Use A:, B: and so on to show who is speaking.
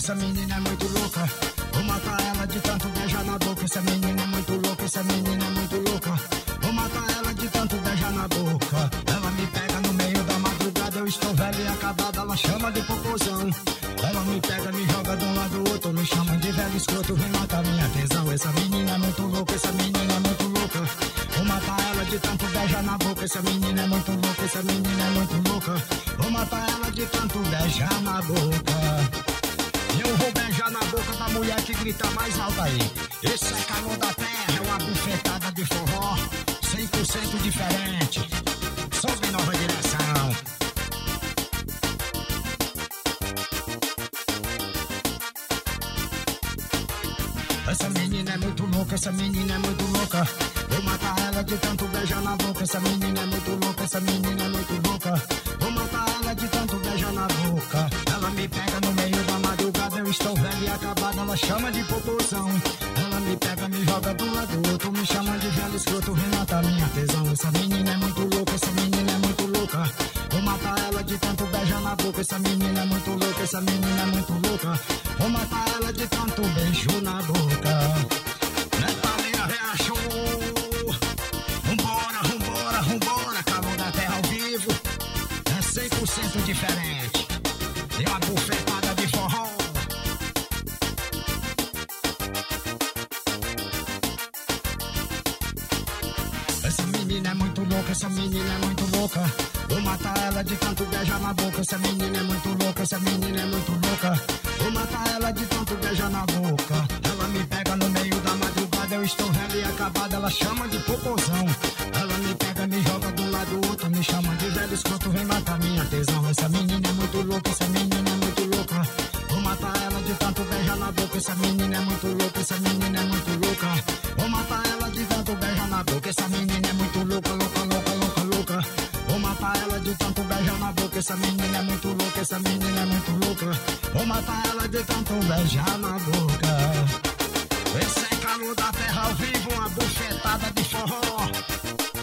A: essa menina é muito louca. Vou matar ela de tanto beijar na boca. Essa menina é muito louca, essa menina é muito louca. Vou matar ela de tanto beijar na boca. Ela me pega no meio da madrugada, eu estou velho e acabado, ela chama de popozão. Ela me pega, me joga de um lado do outro, me chama de velho escroto, vem matar minha tesão. Essa menina é muito louca, essa menina é muito louca. Vou matar ela de tanto beijar na boca. Essa menina é muito louca, essa menina é muito louca. Vou matar ela de tanto beijar na boca. Eu vou beijar na boca da mulher que grita mais alto aí. Esse é calor da terra, é uma bufetada de forró 100% diferente. Sons em nova direção. Essa menina é muito louca, essa menina é muito louca. Vou matar ela de tanto beijar na boca. Essa menina é muito louca, essa menina é muito louca. Vou matar ela de tanto beijar na boca. Ela me pega no meio da madrugada, eu estou velho e acabado, ela chama de popozão. Ela me pega, me joga do lado do outro, me chama de velho escroto, vem matar minha tesão. Essa menina é muito louca, essa menina é muito louca. Vou matar ela de tanto beijar na boca. Essa menina é muito louca, essa menina é muito louca. Vou matar ela de tanto beijo na boca. Netalinha reachou. Vambora, vambora, vambora. Calor da terra ao vivo é 100% diferente. E uma bufetada de forró. Essa menina é muito louca, essa menina é muito louca. Vou matar ela de tanto beijar na boca. Essa menina é muito louca, essa menina é muito louca. Vou matar ela de tanto beijar na boca. Ela me pega no meio da madrugada, eu estou velho e acabado, ela chama de popozão. Ela me pega, me joga de um lado do outro, me chama de velho escroto, vem matar minha tesão. Essa menina é muito louca, essa menina é muito louca. Vou matar ela de tanto beijar na boca. Essa menina é muito louca, essa menina é muito louca. Vou matar ela de tanto beijar na boca. Essa menina é muito louca, louca, louca, louca, louca. Vou matar ela de tanto beijar na boca. Essa menina é muito louca, essa menina é muito louca. Vou matar ela de tanto beijar na boca. Esse é calor da terra ao vivo, uma bufetada de forró